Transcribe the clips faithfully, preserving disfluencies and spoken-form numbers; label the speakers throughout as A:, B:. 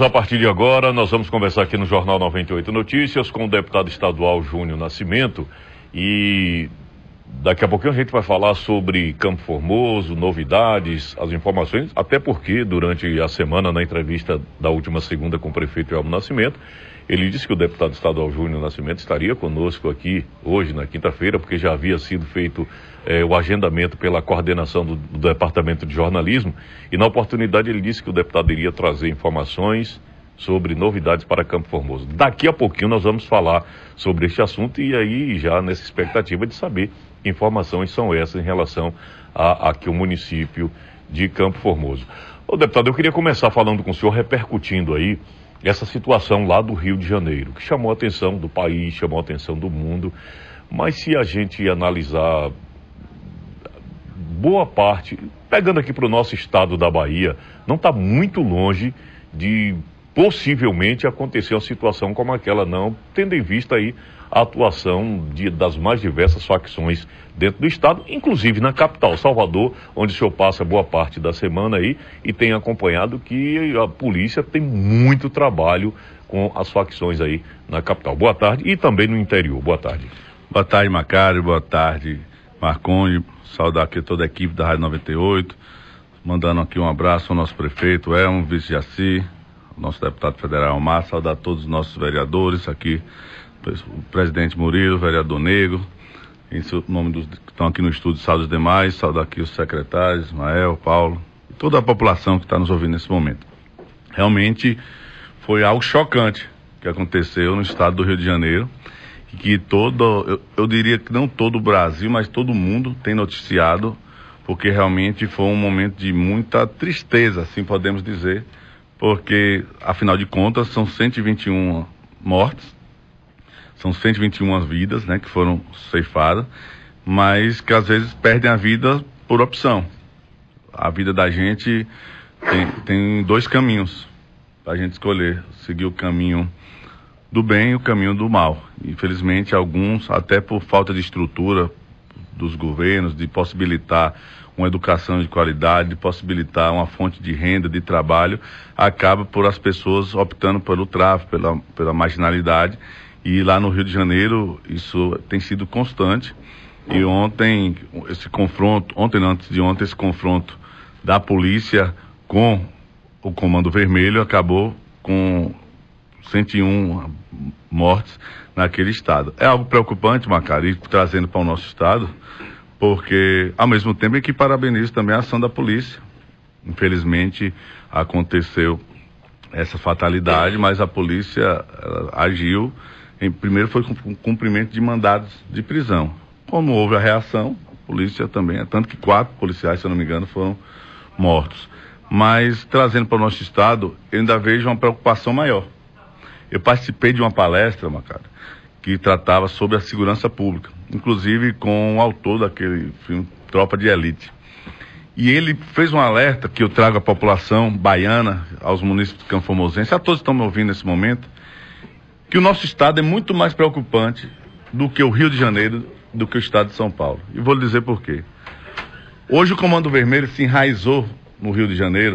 A: a partir de agora, nós vamos conversar aqui no Jornal noventa e oito Notícias com o deputado estadual Júnior Nascimento e daqui a pouquinho a gente vai falar sobre Campo Formoso, novidades, as informações, até porque durante a semana, na entrevista da última segunda com o prefeito Elmo Nascimento, ele disse que o deputado estadual Júnior Nascimento estaria conosco aqui hoje, na quinta-feira, porque já havia sido feito eh, o agendamento pela coordenação do, do Departamento de Jornalismo, e na oportunidade ele disse que o deputado iria trazer informações sobre novidades para Campo Formoso. Daqui a pouquinho nós vamos falar sobre este assunto e aí já nessa expectativa de saber que informações são essas em relação a, a que o município de Campo Formoso. Ô deputado, eu queria começar falando com o senhor, repercutindo aí essa situação lá do Rio de Janeiro, que chamou a atenção do país, chamou a atenção do mundo, mas se a gente analisar boa parte, pegando aqui para o nosso estado da Bahia, não está muito longe de possivelmente acontecer uma situação como aquela, não, tendo em vista aí a atuação de, das mais diversas facções dentro do estado, inclusive na capital, Salvador, onde o senhor passa boa parte da semana aí e tem acompanhado que a polícia tem muito trabalho com as facções aí na capital. Boa tarde e também no interior. Boa tarde.
B: Boa tarde, Macário. Boa tarde, Marconde. Saudar aqui toda a equipe da Rádio noventa e oito, mandando aqui um abraço ao nosso prefeito Elmo, vice-jaci, nosso deputado federal Omar, saudar todos os nossos vereadores aqui, o presidente Murilo, o vereador Negro, em nome dos que estão aqui no estúdio, saudar os demais, saudar aqui os secretários, Ismael, Paulo, e toda a população que está nos ouvindo nesse momento. Realmente foi algo chocante que aconteceu no estado do Rio de Janeiro, e que todo, eu, eu diria que não todo o Brasil, mas todo mundo tem noticiado, porque realmente foi um momento de muita tristeza, assim podemos dizer, porque, afinal de contas, são cento e vinte e uma mortes, são cento e vinte e uma vidas, né, que foram ceifadas, mas que às vezes perdem a vida por opção. A vida da gente tem, tem dois caminhos para a gente escolher, seguir o caminho do bem e o caminho do mal. Infelizmente, alguns, até por falta de estrutura dos governos, de possibilitar uma educação de qualidade, de possibilitar uma fonte de renda, de trabalho, acaba por as pessoas optando pelo tráfico, pela, pela marginalidade. E lá no Rio de Janeiro, isso tem sido constante. E ontem, esse confronto, ontem não, antes de ontem, esse confronto da polícia com o Comando Vermelho acabou com cento e um mortes naquele estado. É algo preocupante, Macari, trazendo para o nosso estado, porque, ao mesmo tempo, é que parabenizo também a ação da polícia. Infelizmente, aconteceu essa fatalidade, mas a polícia agiu, em, primeiro foi com cumprimento de mandados de prisão. Como houve a reação, a polícia também, tanto que quatro policiais, se eu não me engano, foram mortos. Mas, trazendo para o nosso estado, eu ainda vejo uma preocupação maior. Eu participei de uma palestra, Macari, que tratava sobre a segurança pública, inclusive com o autor daquele filme Tropa de Elite. E ele fez um alerta que eu trago à população baiana, aos munícipes campoformosenses, a todos que estão me ouvindo nesse momento, que o nosso estado é muito mais preocupante do que o Rio de Janeiro, do que o estado de São Paulo. E vou lhe dizer por quê. Hoje o Comando Vermelho se enraizou no Rio de Janeiro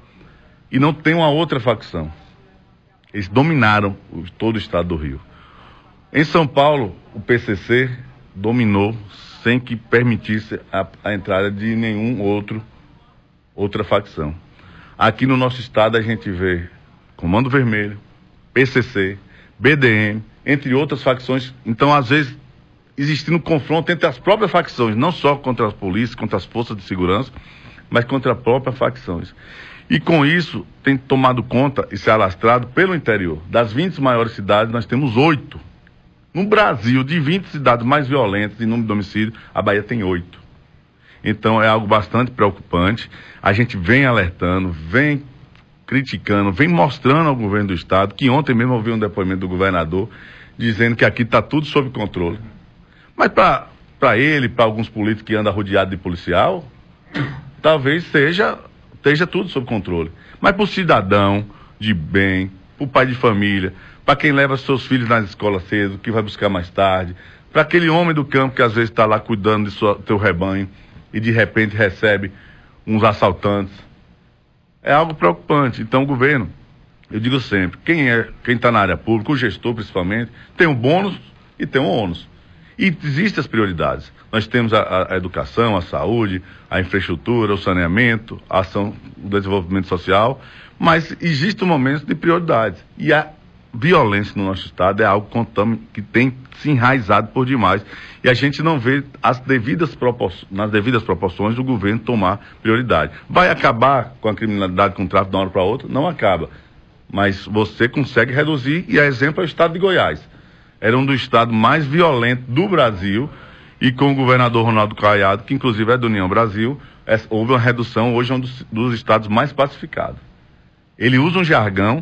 B: e não tem uma outra facção. Eles dominaram todo o estado do Rio. Em São Paulo, o P C C dominou sem que permitisse a, a entrada de nenhum outro, outra facção. Aqui no nosso estado a gente vê Comando Vermelho, P C C, B D M, entre outras facções. Então, às vezes, existindo um confronto entre as próprias facções, não só contra as polícias, contra as forças de segurança, mas contra as próprias facções. E com isso, tem tomado conta e se alastrado pelo interior. Das vinte maiores cidades, nós temos oito. No Brasil, de vinte cidades mais violentas em número de homicídio, a Bahia tem oito. Então é algo bastante preocupante. A gente vem alertando, vem criticando, vem mostrando ao governo do estado, que ontem mesmo ouvi um depoimento do governador, dizendo que aqui está tudo sob controle. Mas para ele, para alguns políticos que andam rodeados de policial, talvez seja... esteja tudo sob controle. Mas para o cidadão de bem, para o pai de família, para quem leva seus filhos nas escolas cedo, que vai buscar mais tarde, para aquele homem do campo que às vezes está lá cuidando de sua, teu rebanho e de repente recebe uns assaltantes. É algo preocupante. Então o governo Eu digo sempre, quem é, quem está na área pública, o gestor principalmente, tem um bônus e tem um ônus. E existem as prioridades. Nós temos a, a educação, a saúde, a infraestrutura, o saneamento, a ação do desenvolvimento social, mas existe um momento de prioridades. E a violência no nosso estado é algo que tem se enraizado por demais. E a gente não vê as devidas proporções, nas devidas proporções do governo tomar prioridade. Vai acabar com a criminalidade, com o tráfico de uma hora para outra? Não acaba. Mas você consegue reduzir, e a exemplo é o estado de Goiás. Era um dos estados mais violentos do Brasil, e com o governador Ronaldo Caiado, que inclusive é do União Brasil, é, houve uma redução, hoje é um dos, dos estados mais pacificados. Ele usa um jargão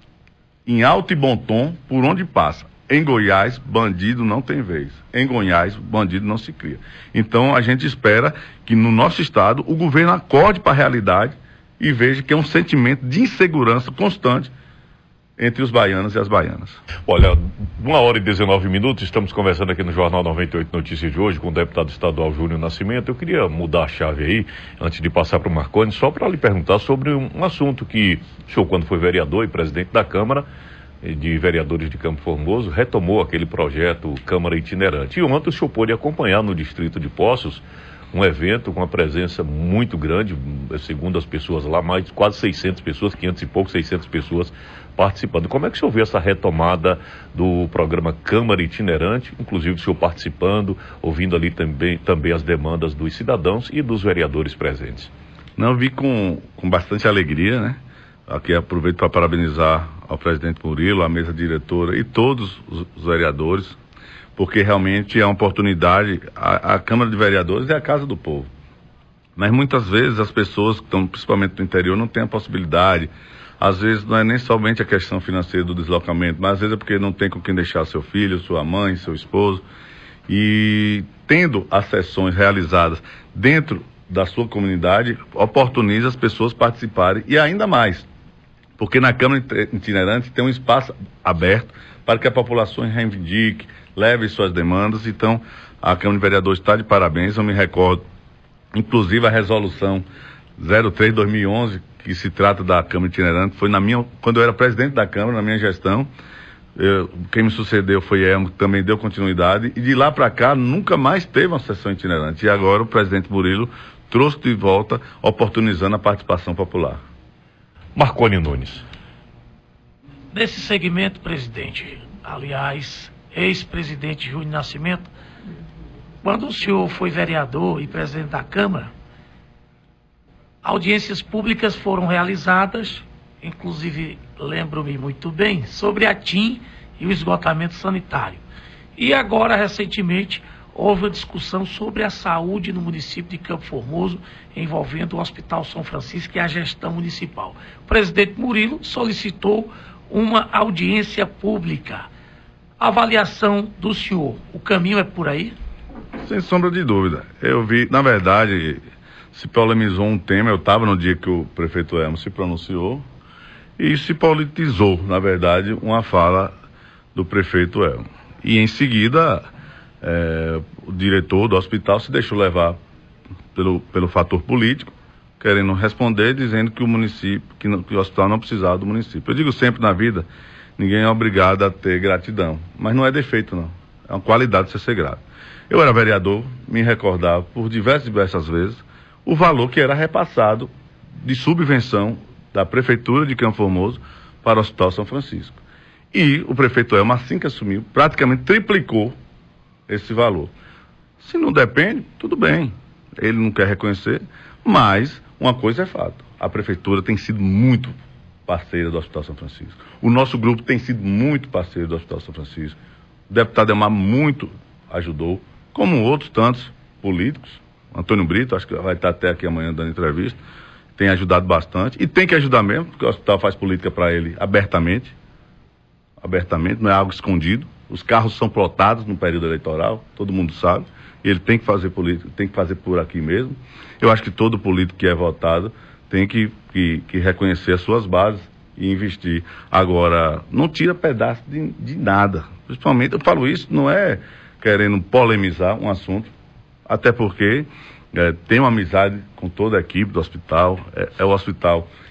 B: em alto e bom tom por onde passa. Em Goiás, bandido não tem vez. Em Goiás, bandido não se cria. Então, a gente espera que no nosso estado o governo acorde para a realidade e veja que é um sentimento de insegurança constante entre os baianos e as baianas.
A: Olha, uma hora e dezenove minutos, estamos conversando aqui no Jornal noventa e oito Notícias de hoje com o deputado estadual Júnior Nascimento. Eu queria mudar a chave aí, antes de passar para o Marconi, só para lhe perguntar sobre um, um assunto que o senhor, quando foi vereador e presidente da Câmara de Vereadores de Campo Formoso, retomou aquele projeto Câmara Itinerante. E ontem o senhor pôde acompanhar no distrito de Poços um evento com uma presença muito grande, segundo as pessoas lá, mais de quase seiscentas pessoas, quinhentas e pouco, seiscentas pessoas participando. Como é que o senhor vê essa retomada do programa Câmara Itinerante, inclusive o senhor participando, ouvindo ali também, também as demandas dos cidadãos e dos vereadores presentes?
B: Não, eu vi com, com bastante alegria, né? Aqui aproveito para parabenizar ao presidente Murilo, a mesa diretora e todos os, os vereadores, porque realmente é uma oportunidade. A, a Câmara de Vereadores é a casa do povo. Mas muitas vezes as pessoas que estão, principalmente do interior, não têm a possibilidade. Às vezes não é nem somente a questão financeira do deslocamento, mas às vezes é porque não tem com quem deixar seu filho, sua mãe, seu esposo. E tendo as sessões realizadas dentro da sua comunidade, oportuniza as pessoas participarem e ainda mais. Porque na Câmara Itinerante tem um espaço aberto para que a população reivindique, leve suas demandas. Então, a Câmara de Vereadores está de parabéns. Eu me recordo, inclusive, a resolução zero três de dois mil e onze, que se trata da Câmara Itinerante, foi na minha, quando eu era presidente da Câmara, na minha gestão. Eu, quem me sucedeu foi Elmo, que também deu continuidade, e de lá para cá nunca mais teve uma sessão itinerante. E agora o presidente Murilo trouxe de volta, oportunizando a participação popular.
A: Marconi Nunes.
C: Nesse segmento, presidente, aliás, ex-presidente Júnior Nascimento, quando o senhor foi vereador e presidente da Câmara, audiências públicas foram realizadas, inclusive, lembro-me muito bem, sobre a T I M e o esgotamento sanitário. E agora, recentemente, houve uma discussão sobre a saúde no município de Campo Formoso, envolvendo o Hospital São Francisco e a gestão municipal. O presidente Murilo solicitou uma audiência pública. Avaliação do senhor, o caminho é por aí?
B: Sem sombra de dúvida. Eu vi, na verdade, se polemizou um tema, eu estava no dia que o prefeito Elmo se pronunciou, e se politizou, na verdade, uma fala do prefeito Elmo. E em seguida, é, o diretor do hospital se deixou levar pelo, pelo fator político, querendo responder, dizendo que o município, que, não, que o hospital não precisava do município. Eu digo sempre na vida, ninguém é obrigado a ter gratidão, mas não é defeito não, é uma qualidade de ser grato. Eu era vereador, me recordava por diversas diversas vezes o valor que era repassado de subvenção da Prefeitura de Campo Formoso para o Hospital São Francisco. E o prefeito Elmo, assim que assumiu, praticamente triplicou esse valor. Se não depende, tudo bem, ele não quer reconhecer, mas uma coisa é fato, a Prefeitura tem sido muito parceira do Hospital São Francisco. O nosso grupo tem sido muito parceiro do Hospital São Francisco. O deputado Elmar muito ajudou, como outros tantos políticos. Antônio Brito, acho que vai estar até aqui amanhã dando entrevista, tem ajudado bastante, e tem que ajudar mesmo, porque o hospital faz política para ele abertamente, abertamente, não é algo escondido. Os carros são plotados no período eleitoral, todo mundo sabe, e ele tem que fazer política, tem que fazer por aqui mesmo. Eu acho que todo político que é votado tem que, que, que reconhecer as suas bases e investir. Agora, não tira pedaço de, de nada, principalmente, eu falo isso, não é querendo polemizar um assunto, até porque é, tem uma amizade com toda a equipe do hospital, é, é o hospital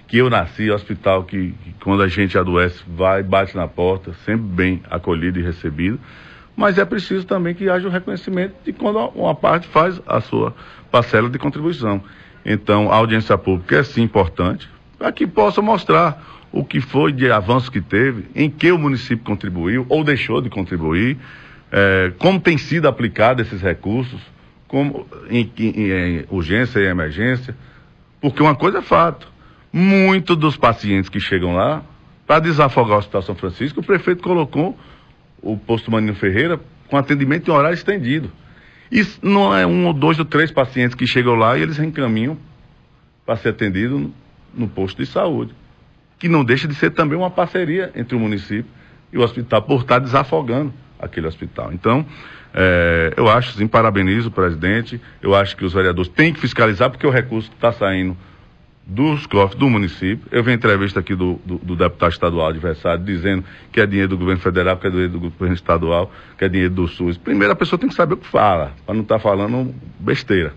B: que eu nasci, hospital que, que quando a gente adoece vai, bate na porta, sempre bem acolhido e recebido, mas é preciso também que haja o reconhecimento de quando uma parte faz a sua parcela de contribuição. Então, a audiência pública é sim importante, para que possa mostrar o que foi de avanço que teve, em que o município contribuiu ou deixou de contribuir, é, como tem sido aplicado esses recursos, como em, em, em urgência e emergência, porque uma coisa é fato, muitos dos pacientes que chegam lá, para desafogar o Hospital São Francisco, o prefeito colocou o posto Maninho Ferreira com atendimento em horário estendido. Isso não é um ou dois ou três pacientes que chegam lá e eles reencaminham para ser atendido no, no posto de saúde, que não deixa de ser também uma parceria entre o município e o hospital, por estar desafogando aquele hospital. Então, é, eu acho, sim, parabenizo o presidente, eu acho que os vereadores têm que fiscalizar, porque o recurso está saindo dos cofres do município. Eu vi a entrevista aqui do, do, do deputado estadual adversário, dizendo que é dinheiro do governo federal, que é dinheiro do governo estadual, que é dinheiro do SUS. Primeiro, a pessoa tem que saber o que fala, para não estar falando besteira.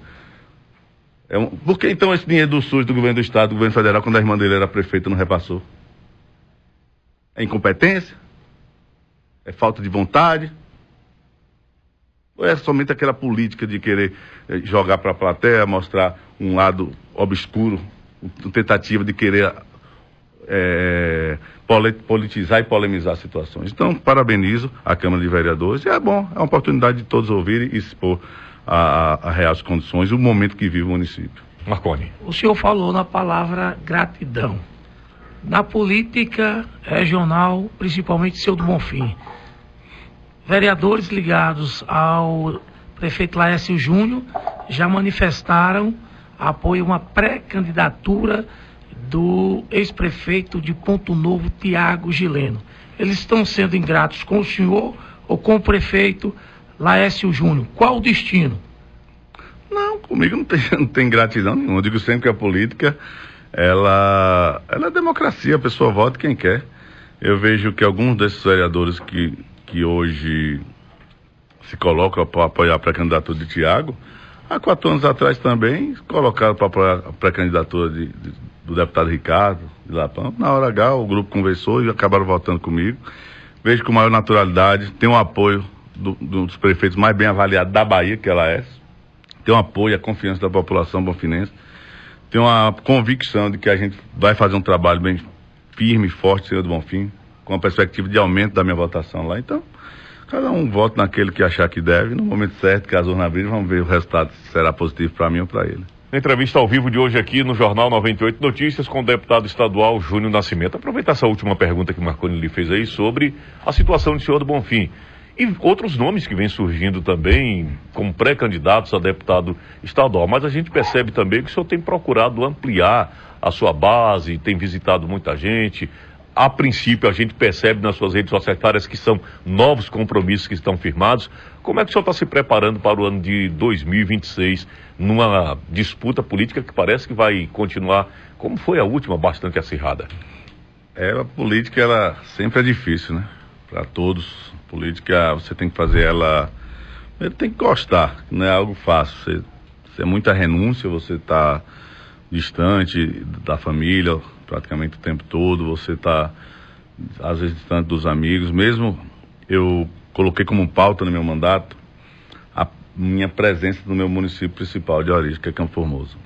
B: É um, por que então esse dinheiro do SUS, do governo do estado, do governo federal, quando a irmã dele era prefeita, não repassou? É incompetência? É falta de vontade? Ou é somente aquela política de querer eh, jogar para a plateia, mostrar um lado obscuro, uma tentativa de querer é, politizar e polemizar situações? Então, parabenizo a Câmara de Vereadores, e é bom, é uma oportunidade de todos ouvirem e expor a, a reais condições e o momento que vive o município.
A: Marconi.
C: O senhor falou na palavra gratidão. Na política regional, principalmente seu do Bonfim, vereadores ligados ao prefeito Laércio Júnior já manifestaram apoio a uma pré-candidatura do ex-prefeito de Ponto Novo, Tiago Gileno. Eles estão sendo ingratos com o senhor ou com o prefeito Laércio Júnior? Qual o destino?
B: Não, comigo não tem, não tem gratidão nenhuma. Eu digo sempre que a política, ela, ela é democracia, a pessoa vota quem quer. Eu vejo que alguns desses vereadores que, que hoje se colocam para apoiar a pré-candidatura de Tiago, há quatro anos atrás também colocaram para apoiar a pré-candidatura de, de, do deputado Ricardo de Lapão. Na hora H, o grupo conversou e acabaram votando comigo. Vejo com maior naturalidade, tem um apoio do, do, dos prefeitos mais bem avaliados da Bahia, que ela é. Tem um apoio e a confiança da população bonfinense. Tem uma convicção de que a gente vai fazer um trabalho bem firme e forte, senhor do Bonfim, com a perspectiva de aumento da minha votação lá. Então, cada um vota naquele que achar que deve. No momento certo, que as urnas abrirem, vamos ver o resultado, se será positivo para mim ou para ele.
A: Entrevista ao vivo de hoje aqui no Jornal noventa e oito Notícias com o deputado estadual Júnior Nascimento. Aproveitar essa última pergunta que o Marconi lhe fez aí sobre a situação do senhor do Bonfim. E outros nomes que vêm surgindo também como pré-candidatos a deputado estadual. Mas a gente percebe também que o senhor tem procurado ampliar a sua base, tem visitado muita gente. A princípio, a gente percebe nas suas redes sociais que são novos compromissos que estão firmados. Como é que o senhor está se preparando para o ano de dois mil e vinte e seis, numa disputa política que parece que vai continuar, como foi a última, bastante acirrada?
B: É, a política, ela sempre é difícil, né? Para todos. Política, você tem que fazer ela... Ele tem que gostar, não é algo fácil. Você, você é muita renúncia, você está distante da família praticamente o tempo todo, você está, às vezes, distante dos amigos. Mesmo eu coloquei como pauta no meu mandato a minha presença no meu município principal de origem, que é Campo Formoso.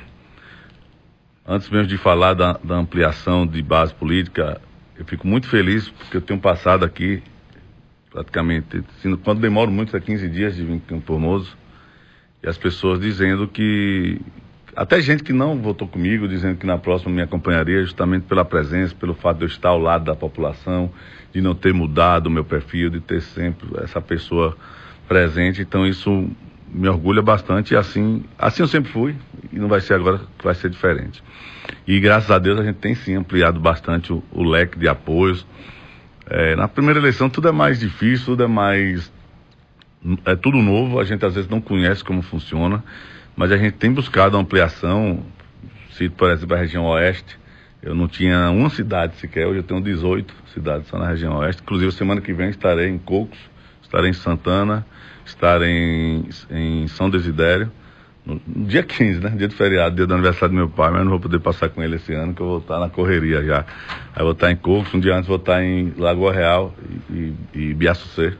B: Antes mesmo de falar da, da ampliação de base política, eu fico muito feliz porque eu tenho passado aqui praticamente, quando demoro muito, é quinze dias de vir em Campo Formoso, e as pessoas dizendo que, até gente que não votou comigo, dizendo que na próxima me acompanharia, justamente pela presença, pelo fato de eu estar ao lado da população, de não ter mudado o meu perfil, de ter sempre essa pessoa presente. Então isso me orgulha bastante, e assim, assim eu sempre fui, e não vai ser agora que vai ser diferente. E graças a Deus a gente tem sim ampliado bastante o, o leque de apoios. É, na primeira eleição tudo é mais difícil, tudo é mais... é tudo novo, a gente às vezes não conhece como funciona, mas a gente tem buscado ampliação. Cito, por exemplo, a região oeste, eu não tinha uma cidade sequer, hoje eu tenho dezoito cidades só na região oeste. Inclusive, semana que vem estarei em Cocos, estarei em Santana, estarei em, em São Desidério, no, no dia quinze, né? Dia do feriado, dia do aniversário do meu pai, mas eu não vou poder passar com ele esse ano, que eu vou estar na correria já. Aí eu vou estar em Cocos, um dia antes vou estar em Lagoa Real e, e, e Biaçucê.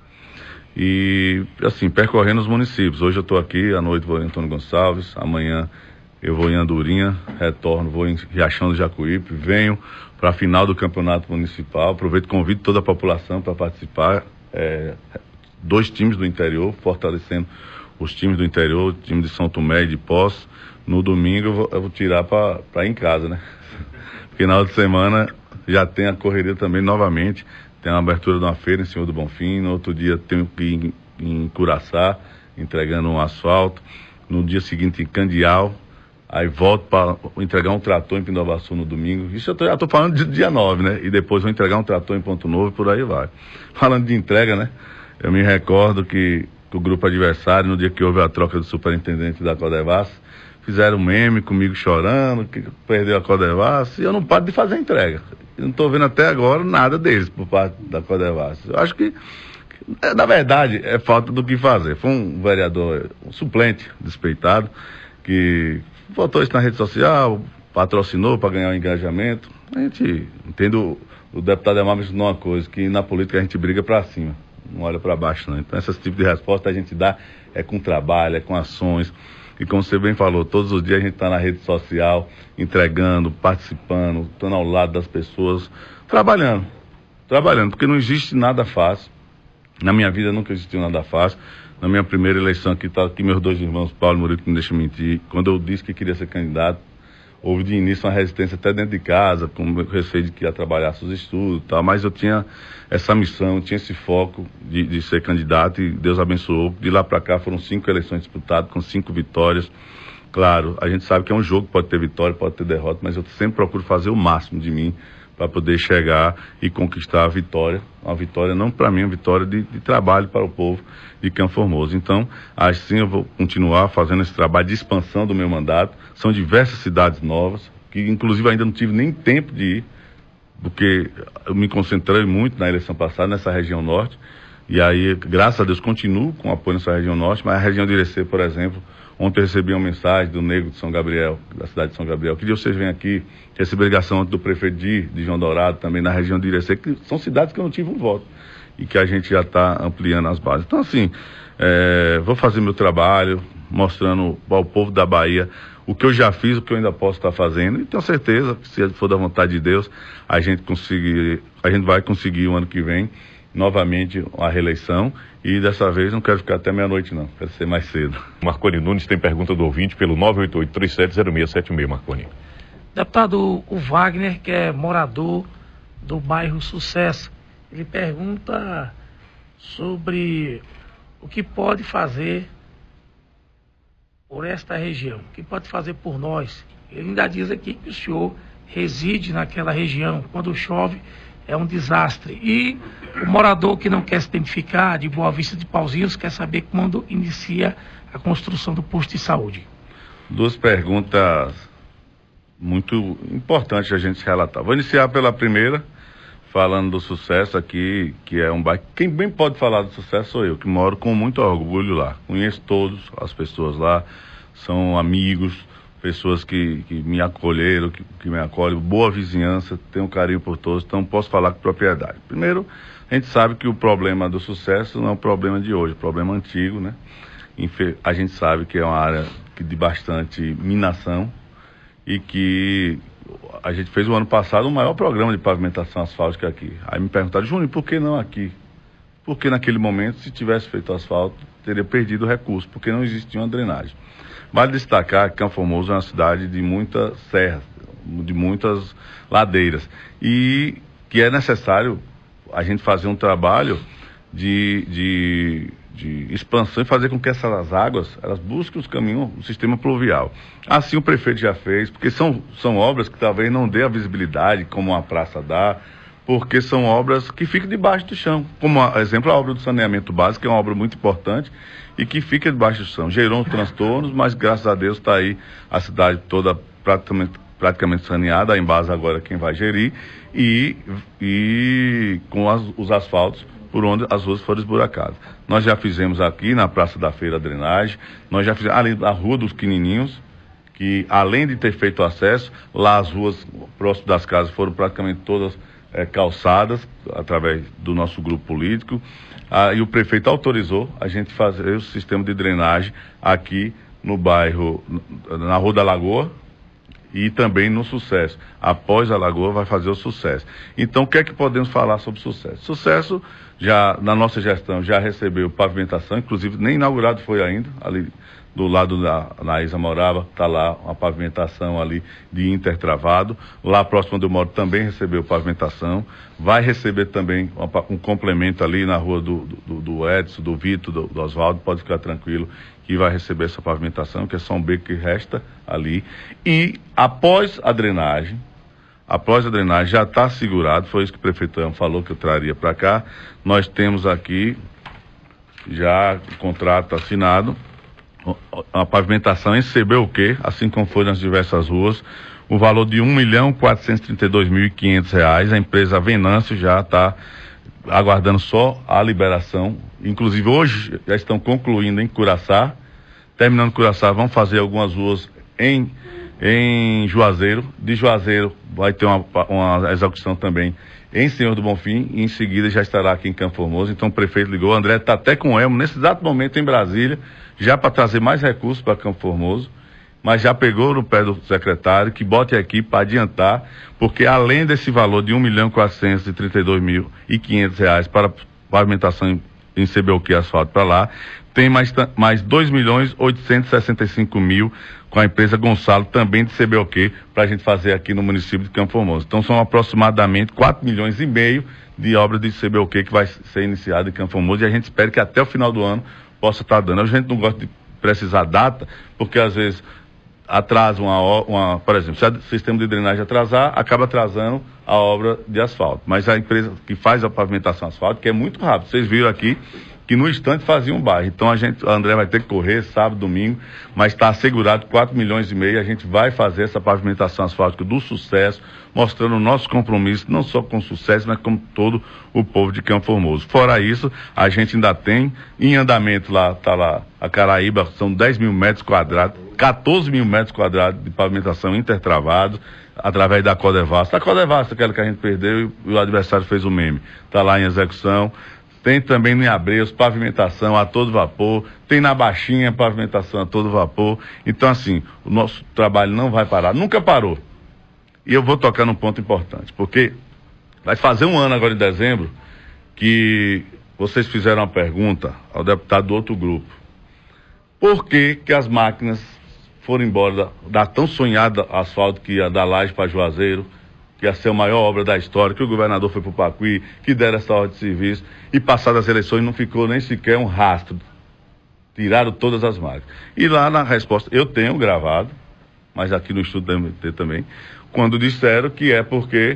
B: E, assim, percorrendo os municípios. Hoje eu estou aqui, à noite vou em Antônio Gonçalves, amanhã eu vou em Andorinha, retorno, vou em Riachão do Jacuípe, venho para a final do campeonato municipal, aproveito e convido toda a população para participar, é, dois times do interior, fortalecendo os times do interior, o time de São Tomé e de Poços. No domingo eu vou, eu vou tirar para ir em casa, né? Final de semana já tem a correria também novamente, tem a abertura de uma feira em Senhor do Bonfim, no outro dia tenho que ir em, em Curaçá, entregando um asfalto, no dia seguinte em Candial, aí volto para entregar um trator em Pindobaçu no domingo. Isso eu tô, já estou falando de dia nove, né? E depois vou entregar um trator em Ponto Novo e por aí vai. Falando de entrega, né? Eu me recordo que, que o grupo adversário, no dia que houve a troca do superintendente da Codevasf, fizeram um meme comigo chorando, que perdeu a Codevasf, e eu não paro de fazer entrega. Eu não estou vendo até agora nada deles por parte da Codevasf. Eu acho que, que, na verdade, é falta do que fazer. Foi um vereador, um suplente despeitado, que botou isso na rede social, patrocinou para ganhar o engajamento. A gente entende, o, o deputado Amar me ensinou uma coisa, que na política a gente briga para cima, não olha para baixo não. Então esse tipo de resposta a gente dá é com trabalho, é com ações. E como você bem falou, todos os dias a gente está na rede social, entregando, participando, estando ao lado das pessoas, trabalhando, trabalhando, porque não existe nada fácil. Na minha vida nunca existiu nada fácil. Na minha primeira eleição, aqui tá aqui meus dois irmãos, Paulo e Murilo, que não deixa mentir, quando eu disse que queria ser candidato, houve de início uma resistência até dentro de casa, com receio de que ia trabalhar seus estudos e tal, mas eu tinha essa missão, tinha esse foco de, de ser candidato e Deus abençoou. De lá para cá foram cinco eleições disputadas, com cinco vitórias. Claro, a gente sabe que é um jogo, pode ter vitória, pode ter derrota, mas eu sempre procuro fazer o máximo de mim para poder chegar e conquistar a vitória. Uma vitória não para mim, uma vitória de, de trabalho para o povo de Campo Formoso. Então, assim eu vou continuar fazendo esse trabalho de expansão do meu mandato. São diversas cidades novas, que inclusive ainda não tive nem tempo de ir, porque eu me concentrei muito na eleição passada, nessa região norte, e aí, graças a Deus, continuo com apoio nessa região norte, mas a região de Irecê, por exemplo, ontem eu recebi uma mensagem do Negro de São Gabriel, da cidade de São Gabriel, que vocês venham aqui, recebi ligação do prefeito de, de João Dourado, também na região de Irecê, que são cidades que eu não tive um voto, e que a gente já está ampliando as bases. Então, assim, é, vou fazer meu trabalho, mostrando ao povo da Bahia o que eu já fiz, o que eu ainda posso estar fazendo, e tenho certeza que, se for da vontade de Deus, a gente, conseguir, a gente vai conseguir o ano que vem, novamente, a reeleição, e dessa vez não quero ficar até meia-noite não, quero ser mais cedo.
A: Marconi Nunes tem pergunta do ouvinte pelo nove oito oito, três sete zero seis sete seis, Marconi.
C: Deputado, o Wagner, que é morador do bairro Sucesso, ele pergunta sobre o que pode fazer por esta região, o que pode fazer por nós. Ele ainda diz aqui que o senhor reside naquela região, quando chove é um desastre. E o morador que não quer se identificar, de Boa Vista de Pauzinhos, quer saber quando inicia a construção do posto de saúde.
B: Duas perguntas muito importantes a gente relatar. Vou iniciar pela primeira, falando do Sucesso aqui, que é um bairro. Quem bem pode falar do Sucesso sou eu, que moro com muito orgulho lá. Conheço todas as pessoas lá, são amigos, pessoas que, que me acolheram, que, que me acolhem, boa vizinhança, tenho um carinho por todos, então posso falar com propriedade. Primeiro, a gente sabe que o problema do Sucesso não é um problema de hoje, é um problema antigo, né? A gente sabe que é uma área de bastante minação e que a gente fez o ano passado o maior programa de pavimentação asfáltica aqui. Aí me perguntaram, Júnior, por que não aqui? Porque naquele momento, se tivesse feito asfalto, teria perdido o recurso, porque não existia uma drenagem. Vale destacar que Campo Formoso é uma cidade de muitas serras, de muitas ladeiras, e que é necessário a gente fazer um trabalho de, de, de expansão e fazer com que essas águas, elas busquem os caminhos, o sistema pluvial. Assim o prefeito já fez, porque são, são obras que talvez não dê a visibilidade como uma praça dá, porque são obras que ficam debaixo do chão. Como, a, exemplo, a obra do saneamento básico, que é uma obra muito importante e que fica debaixo do chão. Gerou transtornos, mas graças a Deus está aí a cidade toda praticamente, praticamente saneada, a Embasa agora quem vai gerir, e, e com as, os asfaltos por onde as ruas foram esburacadas. Nós já fizemos aqui na Praça da Feira a drenagem, nós já fizemos ali na Rua dos Quinininhos, que além de ter feito acesso, lá as ruas próximas das casas foram praticamente todas é, calçadas, através do nosso grupo político, ah, e o prefeito autorizou a gente fazer o sistema de drenagem aqui no bairro, na Rua da Lagoa, e também no Sucesso. Após a Lagoa vai fazer o Sucesso. Então, o que é que podemos falar sobre Sucesso? Sucesso, já na nossa gestão, já recebeu pavimentação, inclusive nem inaugurado foi ainda, ali do lado da Naísa morava, está lá uma pavimentação ali de intertravado. Lá próximo onde eu moro também recebeu pavimentação. Vai receber também um, um complemento ali na rua do, do, do Edson, do Vitor, do, do Oswaldo, pode ficar tranquilo que vai receber essa pavimentação, que é só um beco que resta ali. E após a drenagem, após a drenagem já está segurado, foi isso que o prefeito falou que eu traria para cá. Nós temos aqui já o contrato assinado, a pavimentação em C B U Q, assim como foi nas diversas ruas, o valor de um milhão quatrocentos e trinta e dois mil e quinhentos reais. A empresa Venâncio já está aguardando só a liberação. Inclusive hoje já estão concluindo em Curaçá. Terminando Curaçá, vão fazer algumas ruas em, em Juazeiro. De Juazeiro vai ter uma, uma execução também em Senhor do Bonfim, e em seguida já estará aqui em Campo Formoso. Então o prefeito ligou, o André está até com o Elmo nesse exato momento em Brasília, já para trazer mais recursos para Campo Formoso, mas já pegou no pé do secretário que bote aqui para adiantar, porque além desse valor de um milhão quatrocentos e trinta e dois mil e quinhentos reais para pavimentação em, em C B U Q asfalto para lá, tem mais, mais dois milhões oitocentos e sessenta e cinco mil com a empresa Gonçalo, também de C B U Q, para a gente fazer aqui no município de Campo Formoso. Então são aproximadamente quatro milhões e meio de obras de C B U Q que vai ser iniciada em Campo Formoso, e a gente espera que até o final do ano possa estar dando. A gente não gosta de precisar data, porque às vezes atrasa uma, uma, por exemplo, se o sistema de drenagem atrasar, acaba atrasando a obra de asfalto. Mas a empresa que faz a pavimentação asfalto, que é muito rápido, vocês viram aqui que no instante fazia um bairro. Então a gente, a André vai ter que correr sábado, domingo, mas está assegurado quatro milhões e meio. A gente vai fazer essa pavimentação asfáltica do Sucesso, mostrando o nosso compromisso, não só com o Sucesso, mas com todo o povo de Campo Formoso. Fora isso, a gente ainda tem em andamento lá, está lá a Caraíba, são dez mil metros quadrados, quatorze mil metros quadrados de pavimentação intertravado, através da Codevasta. A Codevasta, aquela que a gente perdeu e o adversário fez o meme, está lá em execução. Tem também no Abreios, pavimentação a todo vapor. Tem na Baixinha, pavimentação a todo vapor. Então, assim, o nosso trabalho não vai parar. Nunca parou. E eu vou tocar num ponto importante, porque vai fazer um ano agora em dezembro que vocês fizeram uma pergunta ao deputado do outro grupo. Por que que as máquinas foram embora da, da tão sonhada asfalto que ia da Laje para Juazeiro, que ia ser a maior obra da história, que o governador foi para o Pacuí, que deram essa ordem de serviço, e passadas as eleições não ficou nem sequer um rastro. Tiraram todas as máquinas. E lá na resposta, eu tenho gravado, mas aqui no estudo da M T também, quando disseram que é porque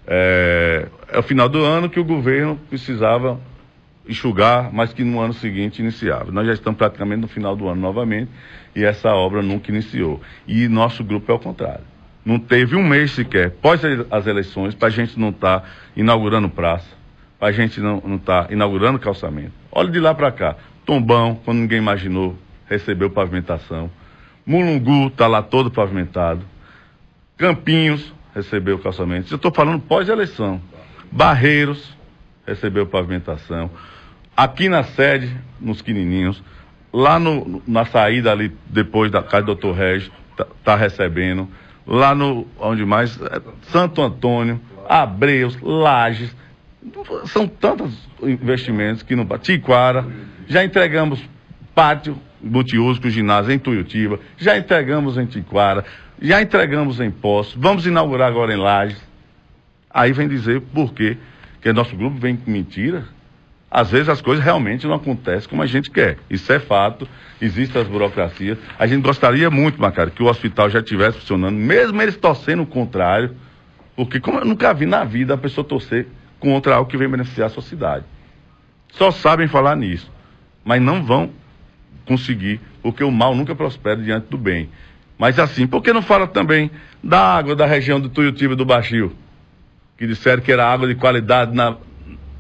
B: é, é o final do ano que o governo precisava enxugar, mas que no ano seguinte iniciava. Nós já estamos praticamente no final do ano novamente, e essa obra nunca iniciou. E nosso grupo é o contrário. Não teve um mês sequer, pós as eleições, para a gente não estar tá inaugurando praça, para a gente não estar tá inaugurando calçamento. Olha de lá para cá. Tombão, quando ninguém imaginou, recebeu pavimentação. Mulungu está lá todo pavimentado. Campinhos recebeu calçamento. Eu estou falando pós-eleição. Barreiros recebeu pavimentação. Aqui na sede, nos Quinininhos, lá no, na saída ali, depois da casa do doutor Regis, está tá recebendo. Lá no, onde mais, Santo Antônio, Abreios, Lages, são tantos investimentos que não... Tiquara, já entregamos pátio multiuso com ginásio em Tuiutiba, já entregamos em Tiquara, já entregamos em Poços, vamos inaugurar agora em Lages. Aí vem dizer por quê, que nosso grupo vem com mentira. Às vezes as coisas realmente não acontecem como a gente quer. Isso é fato, existem as burocracias. A gente gostaria muito, Macari, que o hospital já estivesse funcionando, mesmo eles torcendo o contrário, porque como eu nunca vi na vida a pessoa torcer contra algo que vem beneficiar a sua cidade. Só sabem falar nisso, mas não vão conseguir, porque o mal nunca prospera diante do bem. Mas assim, por que não fala também da água da região do Tuiutiba e do Baixio? Que disseram que era água de qualidade na...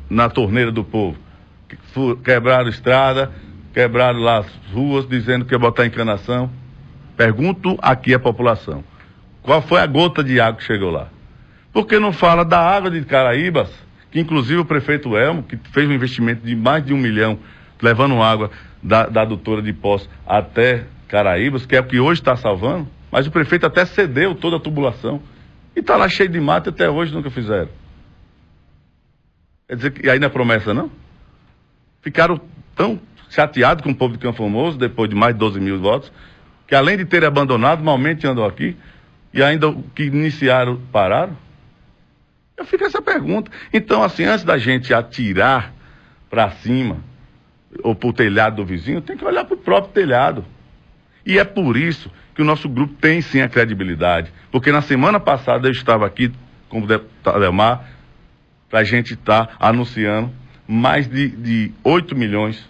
B: na torneira do povo? Quebraram estrada, quebraram lá as ruas, dizendo que ia botar encanação. Pergunto aqui à população, qual foi a gota de água que chegou lá? Por que não fala da água de Caraíbas, que inclusive o prefeito Elmo, que fez um investimento de mais de um milhão, levando água da, da adutora de Poços até Caraíbas, que é o que hoje está salvando, mas o prefeito até cedeu toda a tubulação. E está lá cheio de mato, até hoje nunca fizeram. Quer dizer que aí não é promessa, não? Ficaram tão chateados com o povo de Campo Formoso, depois de mais de doze mil votos, que além de terem abandonado, malmente andam aqui, e ainda o que iniciaram, pararam? Eu fico essa pergunta. Então, assim, antes da gente atirar para cima, ou para o telhado do vizinho, tem que olhar para o próprio telhado. E é por isso que o nosso grupo tem sim a credibilidade. Porque na semana passada eu estava aqui com o deputado Ademar, para a gente estar tá anunciando mais de, de oito milhões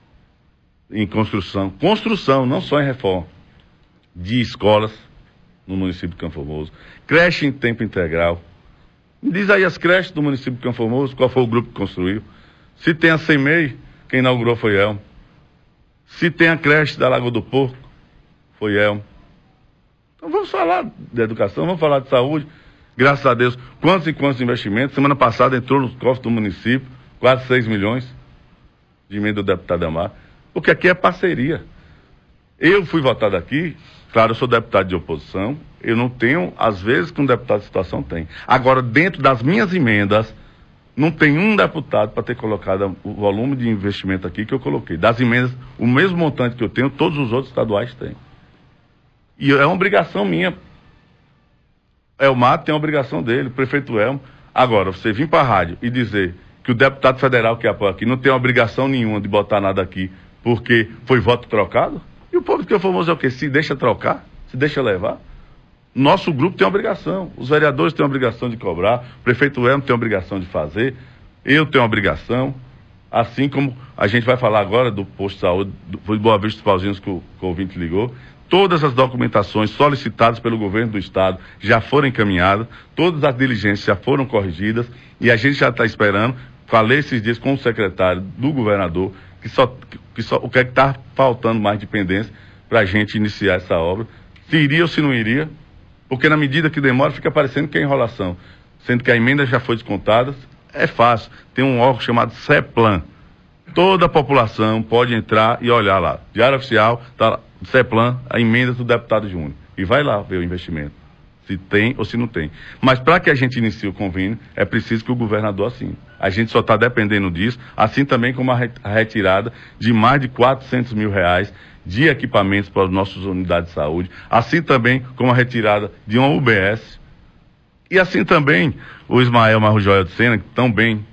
B: em construção. Construção, não só em reforma. De escolas no município de Campo Formoso. Creche em tempo integral. Me diz aí as creches do município de Campo Formoso, qual foi o grupo que construiu. Se tem a CEMEI, quem inaugurou foi Elmo. Se tem a creche da Lagoa do Porco, foi Elmo. Então vamos falar de educação, vamos falar de saúde. Graças a Deus, quantos e quantos investimentos. Semana passada entrou nos cofres do município, quase seis milhões de emenda do deputado Amar. Porque aqui é parceria. Eu fui votado aqui, claro, eu sou deputado de oposição, eu não tenho, às vezes, que um deputado de situação tem. Agora, dentro das minhas emendas, não tem um deputado para ter colocado o volume de investimento aqui que eu coloquei. Das emendas, o mesmo montante que eu tenho, todos os outros estaduais têm. E é uma obrigação minha. Elmar tem a obrigação dele, o prefeito Elmo. Agora, você vir para a rádio e dizer que o deputado federal que apoia aqui não tem obrigação nenhuma de botar nada aqui porque foi voto trocado? E o povo de Campo Formoso é o quê? Se deixa trocar? Se deixa levar? Nosso grupo tem obrigação, os vereadores têm obrigação de cobrar, o prefeito Elmo tem obrigação de fazer, eu tenho obrigação, assim como a gente vai falar agora do posto de saúde, do Boa Vista dos Pauzinhos que o, que o ouvinte ligou. Todas as documentações solicitadas pelo governo do estado já foram encaminhadas, todas as diligências já foram corrigidas e a gente já está esperando. Falei esses dias com o secretário do governador que só, que só o que é que está faltando mais de pendência para a gente iniciar essa obra. Se iria ou se não iria, porque na medida que demora fica parecendo que é enrolação, sendo que a emenda já foi descontada. É fácil, tem um órgão chamado CEPLAN. Toda a população pode entrar e olhar lá. Diário Oficial, está lá. CEPLAN, a emenda do deputado Júnior. E vai lá ver o investimento. Se tem ou se não tem. Mas para que a gente inicie o convênio, é preciso que o governador assine. A gente só está dependendo disso, assim também como a retirada de mais de quatrocentos mil reais de equipamentos para as nossas unidades de saúde, assim também como a retirada de uma U B S. E assim também o Ismael Marro Joel de Sena, que tão bem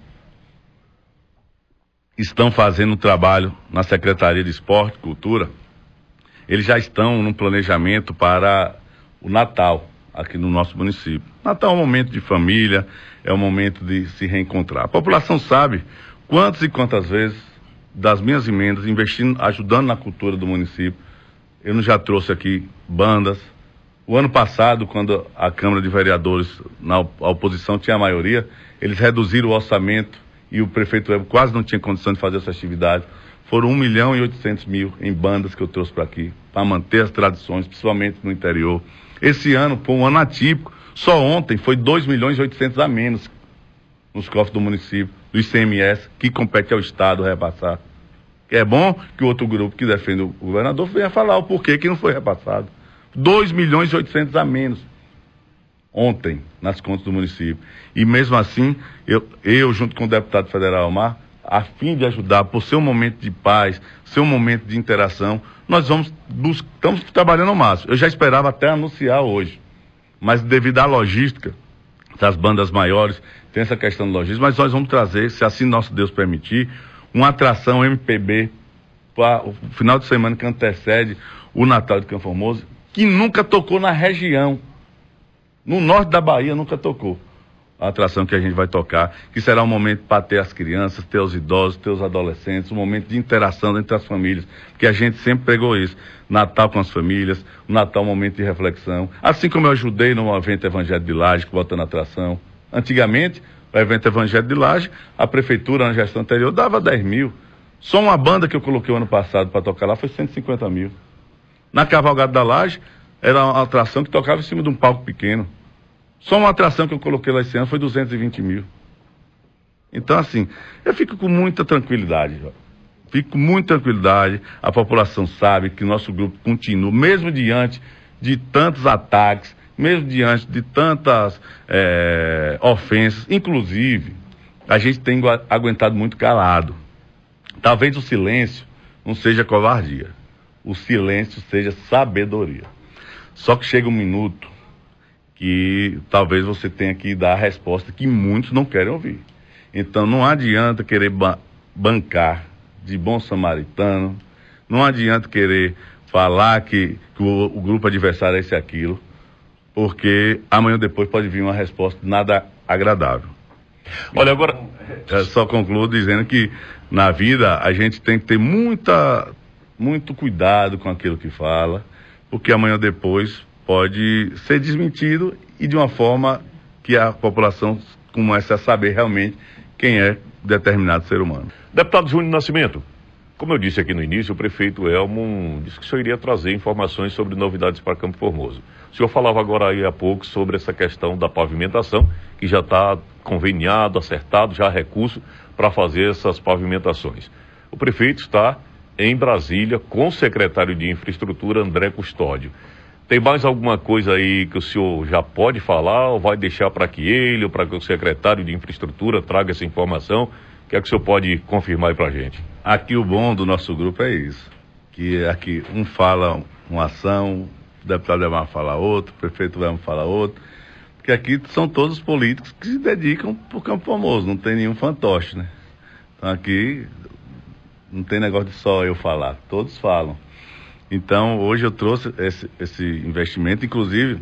B: estão fazendo um trabalho na Secretaria de Esporte e Cultura. Eles já estão num planejamento para o Natal aqui no nosso município. Natal é um momento de família, é um momento de se reencontrar. A população sabe quantas e quantas vezes das minhas emendas, investindo, ajudando na cultura do município, eu já trouxe aqui bandas. O ano passado, quando a Câmara de Vereadores, na a oposição tinha a maioria, eles reduziram o orçamento e o prefeito Evo quase não tinha condição de fazer essa atividade. Foram um milhão e oitocentos mil em bandas que eu trouxe para aqui, para manter as tradições, principalmente no interior. Esse ano foi um ano atípico. Só ontem foi dois milhões e oitocentos a menos nos cofres do município, do I C M S, que compete ao Estado repassar. É bom que o outro grupo que defende o governador venha falar o porquê que não foi repassado. dois milhões e oitocentos a menos ontem nas contas do município. E mesmo assim, eu, eu junto com o deputado federal Omar, a fim de ajudar, por ser um momento de paz, ser um momento de interação, nós vamos buscar, estamos trabalhando ao máximo. Eu já esperava até anunciar hoje, mas devido à logística das bandas maiores, tem essa questão de logística, mas nós vamos trazer, se assim nosso Deus permitir, uma atração M P B para o final de semana que antecede o Natal de Campo Formoso, que nunca tocou na região. No norte da Bahia nunca tocou. A atração que a gente vai tocar, que será um momento para ter as crianças, ter os idosos, ter os adolescentes, um momento de interação entre as famílias, porque a gente sempre pregou isso. Natal com as famílias, Natal um momento de reflexão. Assim como eu ajudei no evento Evangelho de Laje, botando atração. Antigamente, o evento Evangelho de Laje, a prefeitura, na gestão anterior, dava dez mil. Só uma banda que eu coloquei o ano passado para tocar lá foi cento e cinquenta mil. Na Cavalgada da Laje, era uma atração que tocava em cima de um palco pequeno. Só uma atração que eu coloquei lá esse ano foi duzentos e vinte mil. Então, assim, eu fico com muita tranquilidade, Jó. Fico com muita tranquilidade. A população sabe que nosso grupo continua, mesmo diante de tantos ataques, mesmo diante de tantas é, ofensas. Inclusive, a gente tem aguentado muito calado. Talvez o silêncio não seja covardia. O silêncio seja sabedoria. Só que chega um minuto que talvez você tenha que dar a resposta que muitos não querem ouvir. Então não adianta querer ba- bancar de bom samaritano, não adianta querer falar que, que o, o grupo adversário é esse e aquilo, porque amanhã ou depois pode vir uma resposta nada agradável.
A: Olha, agora...
B: Eu só concluo dizendo que na vida a gente tem que ter muita, muito cuidado com aquilo que fala, porque amanhã ou depois pode ser desmentido e de uma forma que a população comece a saber realmente quem é determinado ser humano.
A: Deputado Júnior Nascimento, como eu disse aqui no início, o prefeito Elmo disse que o senhor iria trazer informações sobre novidades para Campo Formoso. O senhor falava agora aí há pouco sobre essa questão da pavimentação, que já está conveniado, acertado, já há recurso para fazer essas pavimentações. O prefeito está em Brasília com o secretário de Infraestrutura, André Custódio. Tem mais alguma coisa aí que o senhor já pode falar ou vai deixar para que ele ou para que o secretário de Infraestrutura traga essa informação? O que é que o senhor pode confirmar aí para a gente?
B: Aqui o bom do nosso grupo é isso, que aqui um fala uma ação, o deputado Elmar fala outro, o prefeito Elmar fala outro, porque aqui são todos políticos que se dedicam para o Campo Formoso, não tem nenhum fantoche, né? Então aqui não tem negócio de só eu falar, todos falam. Então, hoje eu trouxe esse, esse investimento, inclusive,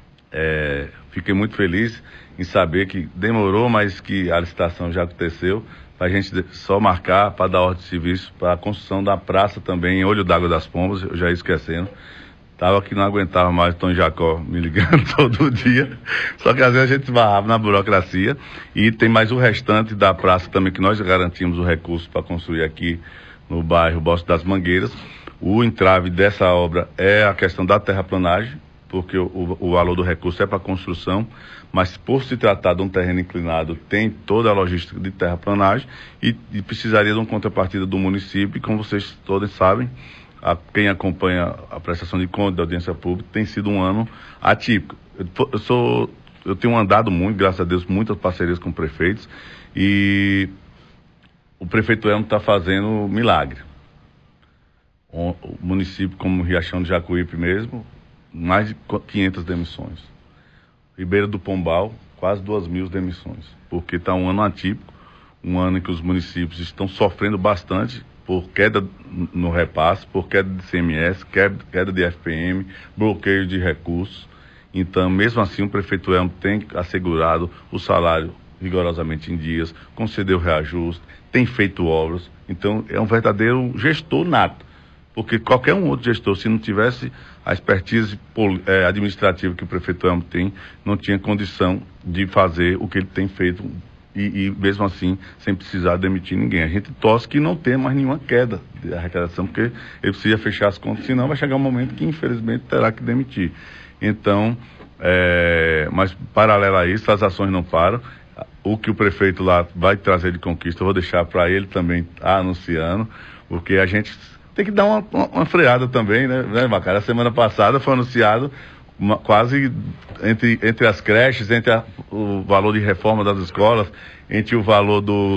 B: é, fiquei muito feliz em saber que demorou, mas que a licitação já aconteceu, para a gente só marcar, para dar ordem de serviço, para a construção da praça também, em Olho d'Água das Pombas, eu já ia esquecendo. Estava que não aguentava mais o Tom Jacó me ligando todo dia, só que às vezes a gente esbarrava na burocracia, e tem mais o restante da praça também, que nós garantimos o recurso para construir aqui no bairro Bosque das Mangueiras. O entrave dessa obra é a questão da terraplanagem, porque o, o valor do recurso é para construção, mas por se tratar de um terreno inclinado, tem toda a logística de terraplanagem e, e precisaria de uma contrapartida do município, e como vocês todos sabem, a, quem acompanha a prestação de contas da audiência pública, tem sido um ano atípico. Eu, eu, sou, eu tenho andado muito, graças a Deus, muitas parcerias com prefeitos, e o prefeito Elmo está fazendo milagre. O município como Riachão de Jacuípe mesmo, mais de quinhentas demissões. Ribeira do Pombal, quase duas mil demissões, porque está um ano atípico, um ano em que os municípios estão sofrendo bastante por queda no repasse, por queda de I C M S, queda, queda de F P M, bloqueio de recursos. Então, mesmo assim, o prefeito Elmo tem assegurado o salário rigorosamente em dias, concedeu reajuste, tem feito obras. Então, é um verdadeiro gestor nato. Porque qualquer um outro gestor, se não tivesse a expertise é, administrativa que o prefeito Elmo tem, não tinha condição de fazer o que ele tem feito e, e mesmo assim, sem precisar demitir ninguém. A gente torce que não tenha mais nenhuma queda de arrecadação, porque ele precisa fechar as contas, senão vai chegar um momento que, infelizmente, terá que demitir. Então, é, mas paralelo a isso, as ações não param. O que o prefeito lá vai trazer de conquista, eu vou deixar para ele também estar anunciando, porque a gente tem que dar uma, uma, uma freada também, né, né, Macara? A semana passada foi anunciado uma, quase entre, entre as creches, entre a, o valor de reforma das escolas, entre o valor do,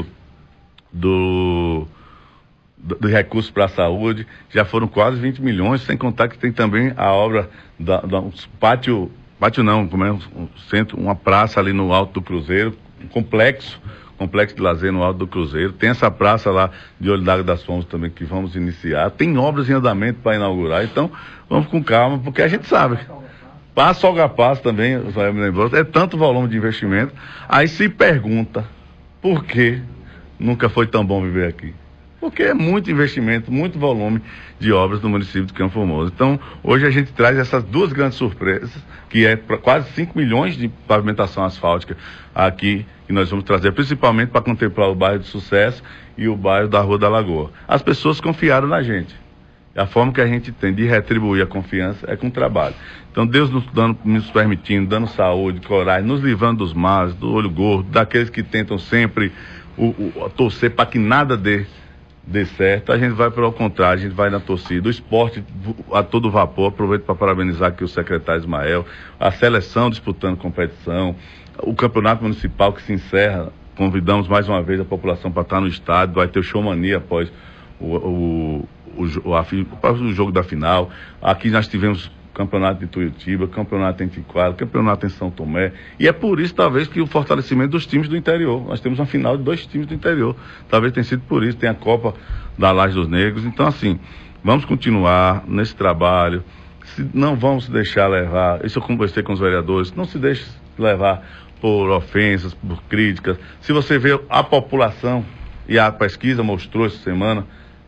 B: do, do, do recurso para a saúde, já foram quase vinte milhões, sem contar que tem também a obra da, da um pátio, pátio não, como é, um centro, uma praça ali no Alto do Cruzeiro, um complexo, complexo de lazer no Alto do Cruzeiro, tem essa praça lá de Olho d'Água das Pombas também que vamos iniciar, tem obras em andamento para inaugurar, então vamos com calma, porque a gente sabe, passo a passo também, vai me lembrou, é tanto volume de investimento, aí se pergunta, por que nunca foi tão bom viver aqui? porque é muito investimento, muito volume de obras no município de Campo Formoso. Então, hoje a gente traz essas duas grandes surpresas, que é pra quase cinco milhões de pavimentação asfáltica aqui, que nós vamos trazer principalmente para contemplar o bairro de Sucesso e o bairro da Rua da Lagoa. As pessoas confiaram na gente. A forma que a gente tem de retribuir a confiança é com o trabalho. Então, Deus nos, dando, nos permitindo, dando saúde, coragem, nos livrando dos males, do olho gordo, daqueles que tentam sempre o, o, torcer para que nada dê, dê certo. A gente vai pelo contrário, a gente vai na torcida. O esporte a todo vapor. Aproveito para parabenizar aqui o secretário Ismael, a seleção disputando competição, o campeonato municipal que se encerra. Convidamos mais uma vez a população para estar no estádio. Vai ter o Showmania após o, o O, o, o jogo da final. Aqui nós tivemos campeonato de Tuiutiba, campeonato em Tiquara, campeonato em São Tomé, e é por isso talvez que o fortalecimento dos times do interior, nós temos uma final de dois times do interior, talvez tenha sido por isso, tem a Copa da Laje dos Negros. Então assim, vamos continuar nesse trabalho, se, não vamos se deixar levar, isso eu conversei com os vereadores, não se deixe levar por ofensas, por críticas. Se você vê a população, e a pesquisa mostrou essa semana,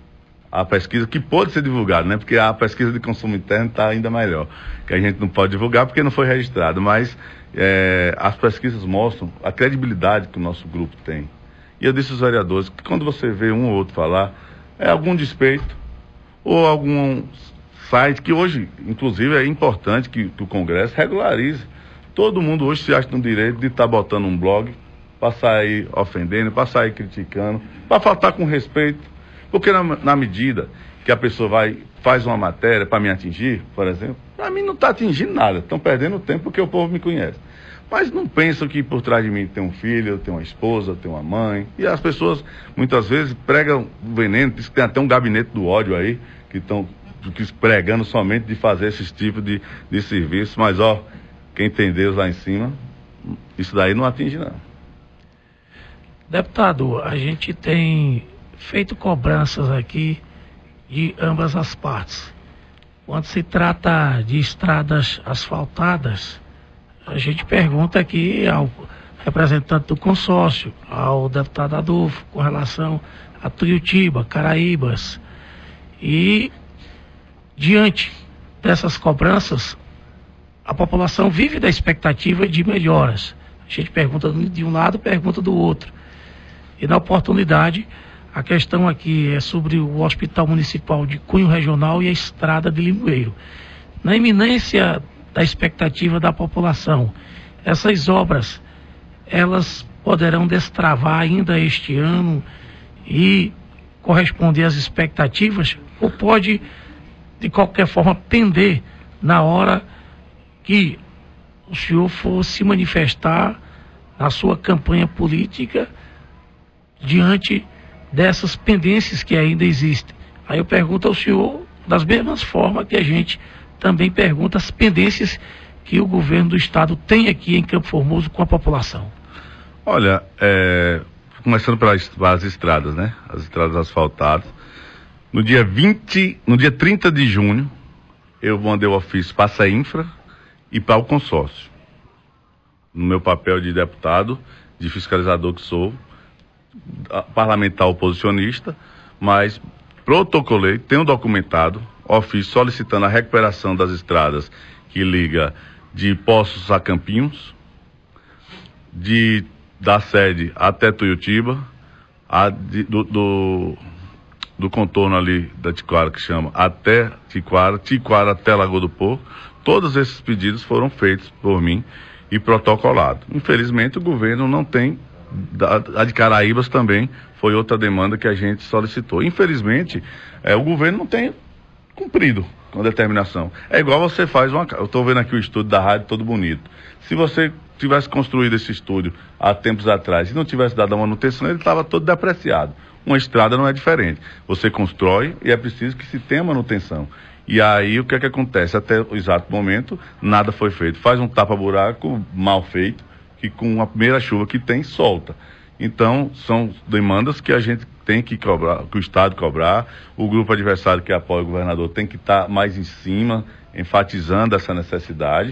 B: a pesquisa que pode ser divulgada, né? Porque a pesquisa de consumo interno está ainda melhor, que a gente não pode divulgar porque não foi registrado, mas é, as pesquisas mostram a credibilidade que o nosso grupo tem. E eu disse aos vereadores que quando você vê um ou outro falar, é algum despeito ou algum site que hoje, inclusive, é importante que, que o Congresso regularize. Todo mundo hoje se acha no direito de estar tá botando um blog para sair ofendendo, para sair criticando, para faltar com respeito. Porque na, na medida que a pessoa vai, faz uma matéria para me atingir, por exemplo, para mim não está atingindo nada, estão perdendo tempo porque o povo me conhece. Mas não pensam que por trás de mim tem um filho, tem uma esposa, tem uma mãe. E as pessoas muitas vezes pregam veneno, diz que tem até um gabinete do ódio aí, que estão pregando somente de fazer esses tipos de, de serviço. Mas ó, quem tem Deus lá em cima, isso daí não atinge não.
C: Deputado, a gente tem feito cobranças aqui de ambas as partes. Quando se trata de estradas asfaltadas, a gente pergunta aqui ao representante do consórcio, ao deputado Adolfo, com relação a Tuiutiba, Caraíbas. E diante dessas cobranças, a população vive da expectativa de melhoras. A gente pergunta de um lado, pergunta do outro. E na oportunidade, a questão aqui é sobre o Hospital Municipal de Cunho Regional e a Estrada de Limoeiro. Na iminência da expectativa da população, essas obras, elas poderão destravar ainda este ano e corresponder às expectativas, ou pode, de qualquer forma, pender na hora que o senhor for se manifestar na sua campanha política diante dessas pendências que ainda existem. Aí eu pergunto ao senhor, das mesmas formas que a gente também pergunta as pendências que o governo do estado tem aqui em Campo Formoso com a população.
B: Olha, é, começando pelas, pelas estradas, né? As estradas asfaltadas. No dia vinte, no dia trinta de junho, eu mandei o ofício para a CEINFRA e para o consórcio. No meu papel de deputado, de fiscalizador que sou, parlamentar oposicionista, mas protocolei, tenho documentado, ofício solicitando a recuperação das estradas que liga de Poços a Campinhos, de, da sede até Tuiutiba, a de, do, do, do contorno ali da Tiquara, que chama, até Tiquara, Tiquara até Lagoa do Porco. Todos esses pedidos foram feitos por mim e protocolados. Infelizmente o governo não tem. A de Caraíbas também foi outra demanda que a gente solicitou. Infelizmente, é, o governo não tem cumprido com a determinação. É igual você faz uma... Eu estou vendo aqui o estúdio da rádio todo bonito. Se você tivesse construído esse estúdio há tempos atrás e não tivesse dado a manutenção, ele estava todo depreciado. Uma estrada não é diferente. Você constrói e é preciso que se tenha manutenção. E aí o que é que acontece? Até o exato momento, nada foi feito. Faz um tapa-buraco mal feito, que com a primeira chuva que tem, solta. Então, são demandas que a gente tem que cobrar, que o Estado cobrar, o grupo adversário que apoia o governador tem que estar mais em cima, enfatizando essa necessidade,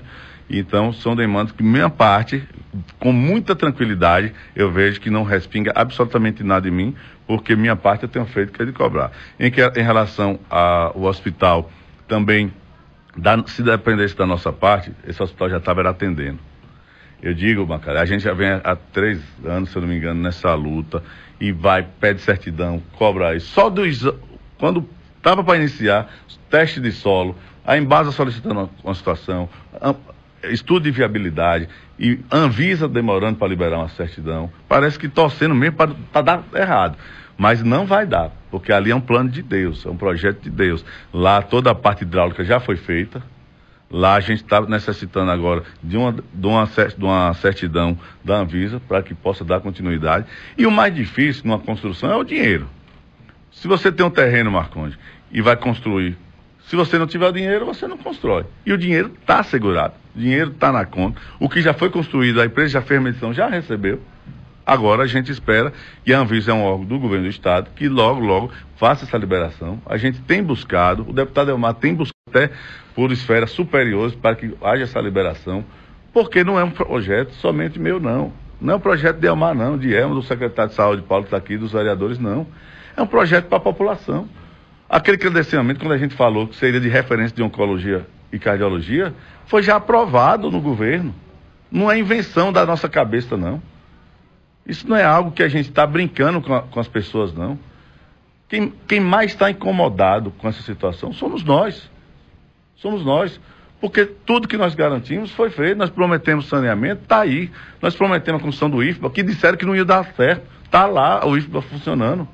B: Então, são demandas que, minha parte, com muita tranquilidade, eu vejo que não respinga absolutamente nada em mim, porque minha parte eu tenho feito que é de cobrar. Em, que, em relação ao hospital, também, da, se dependesse da nossa parte, esse hospital já estava atendendo. Eu digo, Macara, a gente já vem há três anos, se eu não me engano, nessa luta, e vai, pede certidão, cobra isso. Só dos, quando estava para iniciar, teste de solo, a Embasa solicitando uma, uma situação, estudo de viabilidade, e Anvisa demorando para liberar uma certidão, parece que torcendo mesmo para dar errado. Mas não vai dar, porque ali é um plano de Deus, é um projeto de Deus. Lá toda a parte hidráulica já foi feita. Lá a gente está necessitando agora de uma, de, uma, de uma certidão da Anvisa para que possa dar continuidade. E o mais difícil numa construção é o dinheiro. Se você tem um terreno, Marcondes, e vai construir, se você não tiver o dinheiro, você não constrói. E o dinheiro está assegurado, o dinheiro está na conta. O que já foi construído, a empresa já fez medição, já recebeu. Agora a gente espera, e a Anvisa é um órgão do governo do Estado, que logo, logo faça essa liberação. A gente tem buscado, o deputado Elmar tem buscado até por esferas superiores para que haja essa liberação, porque não é um projeto somente meu, não. Não é um projeto de Elmar, não, de Elmar, do secretário de Saúde, Paulo, que está aqui, dos vereadores, não. É um projeto para a população. Aquele credenciamento, quando a gente falou que seria de referência de oncologia e cardiologia, foi já aprovado no governo. Não é invenção da nossa cabeça, não. Isso não é algo que a gente está brincando com, a, com as pessoas, não. Quem, quem mais está incomodado com essa situação somos nós. Somos nós. Porque tudo que nós garantimos foi feito. Nós prometemos saneamento, está aí. Nós prometemos a construção do I F B A, que disseram que não ia dar certo. Está lá o I F B A funcionando.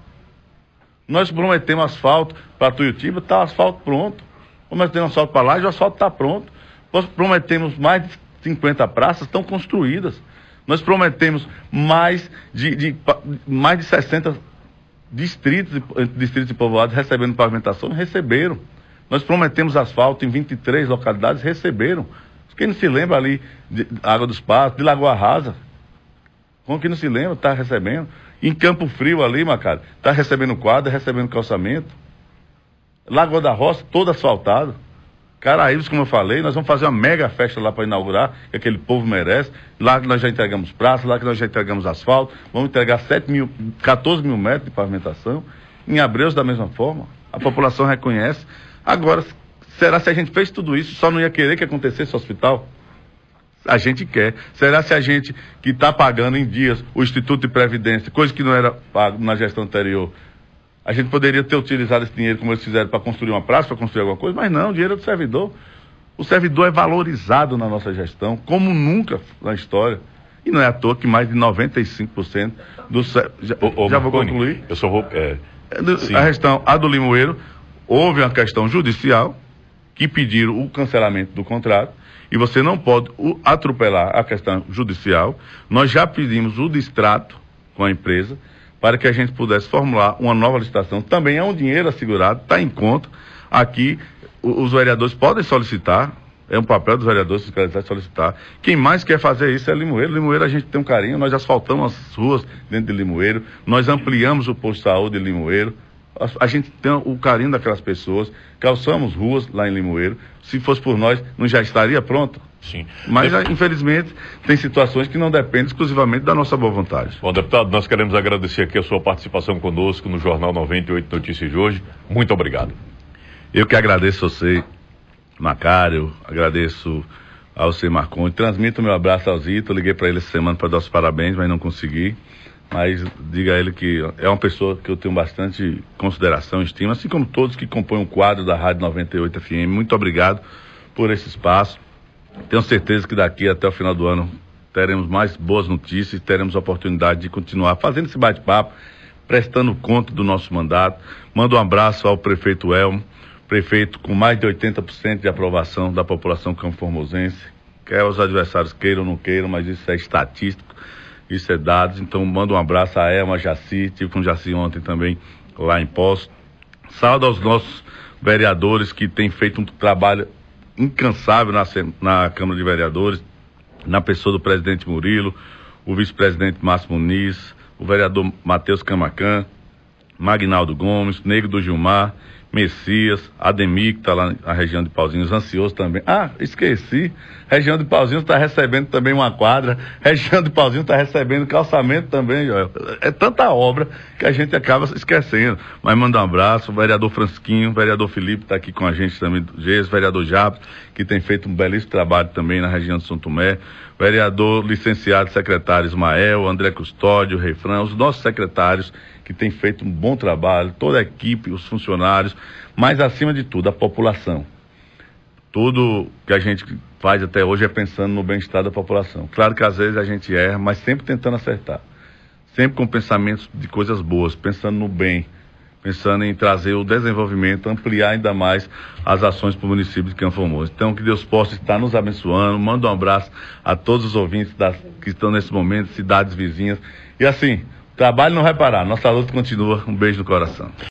B: Nós prometemos asfalto para Tuiutiba, está o asfalto pronto. Prometemos asfalto para lá e o asfalto está pronto. Nós prometemos mais de cinquenta praças, estão construídas. Nós prometemos mais de, de, mais de sessenta distritos, distritos e povoados recebendo pavimentação, receberam. Nós prometemos asfalto em vinte e três localidades, receberam. Quem não se lembra ali de Água dos Passos, de Lagoa Rasa, como que não se lembra, está recebendo. Em Campo Frio ali, Macari, está recebendo quadra, recebendo calçamento. Lagoa da Roça, todo asfaltado. Caraíbas, como eu falei, nós vamos fazer uma mega festa lá para inaugurar, que aquele povo merece. Lá que nós já entregamos praça, lá que nós já entregamos asfalto. Vamos entregar sete mil, quatorze mil metros de pavimentação. Em Abreus, da mesma forma. A população reconhece. Agora, será se a gente fez tudo isso, só não ia querer que acontecesse o hospital? A gente quer. Será se a gente que está pagando em dias o Instituto de Previdência, coisa que não era pago na gestão anterior, a gente poderia ter utilizado esse dinheiro, como eles fizeram, para construir uma praça, para construir alguma coisa, mas não, o dinheiro é do servidor. O servidor é valorizado na nossa gestão, como nunca na história. E não é à toa que mais de noventa e cinco por cento do... Já,
A: ô, ô,
B: já
A: Marconi,
B: vou concluir.
A: Eu só vou... É,
B: a questão, a do Limoeiro, houve uma questão judicial que pediram o cancelamento do contrato, e você não pode atropelar a questão judicial. Nós já pedimos o distrato com a empresa, para que a gente pudesse formular uma nova licitação. Também é um dinheiro assegurado, está em conta. Aqui, os vereadores podem solicitar, é um papel dos vereadores fiscalizar e solicitar. Quem mais quer fazer isso é Limoeiro. Limoeiro a gente tem um carinho, nós asfaltamos as ruas dentro de Limoeiro, nós ampliamos o posto de saúde de Limoeiro, a, a gente tem o carinho daquelas pessoas, calçamos ruas lá em Limoeiro. Se fosse por nós, não já estaria pronto?
A: Sim.
B: Mas, Eu... infelizmente, tem situações que não dependem exclusivamente da nossa boa vontade.
A: Bom, deputado, nós queremos agradecer aqui a sua participação conosco no Jornal noventa e oito Notícias de hoje. Muito obrigado.
B: Eu que agradeço a você, Macário, agradeço ao você, Marconi. Transmito o meu abraço ao Zito. Liguei para ele essa semana para dar os parabéns, mas não consegui. Mas diga a ele que é uma pessoa que eu tenho bastante consideração e estima, assim como todos que compõem o quadro da Rádio noventa e oito F M. Muito obrigado por esse espaço. Tenho certeza que daqui até o final do ano teremos mais boas notícias, teremos a oportunidade de continuar fazendo esse bate-papo, prestando conta do nosso mandato. Mando um abraço ao prefeito Elmo, prefeito com mais de oitenta por cento de aprovação da população campo-formosense. Quer os adversários queiram ou não queiram, mas isso é estatístico, isso é dados. Então mando um abraço a Elma, a Jaci, tive com o Jaci ontem também lá em Poço. Saúde aos nossos vereadores que têm feito um trabalho incansável na, na Câmara de Vereadores, na pessoa do presidente Murilo, o vice-presidente Márcio Muniz, o vereador Matheus Camacan, Magnaldo Gomes, Negro do Gilmar, Messias, Ademir, que está lá na região de Pauzinhos, ansioso também. Ah, esqueci, região de Pauzinhos está recebendo também uma quadra, região de Pauzinhos está recebendo calçamento também, Joel. É tanta obra que a gente acaba esquecendo. Mas manda um abraço, o vereador Francisquinho, o vereador Felipe está aqui com a gente também, do G E S, vereador Jabes, que tem feito um belíssimo trabalho também na região de São Tomé, vereador licenciado secretário Ismael, André Custódio, Refrão, os nossos secretários que têm feito um bom trabalho, toda a equipe, os funcionários, mas acima de tudo a população. Tudo que a gente faz até hoje é pensando no bem-estar da população. Claro que às vezes a gente erra, mas sempre tentando acertar. Sempre com pensamentos de coisas boas, pensando no bem, pensando em trazer o desenvolvimento, ampliar ainda mais as ações para o município de Campo Formoso. Então, que Deus possa estar nos abençoando. Manda um abraço a todos os ouvintes das, que estão nesse momento, cidades vizinhas. E assim, o trabalho não vai parar, nossa luta continua. Um beijo no coração.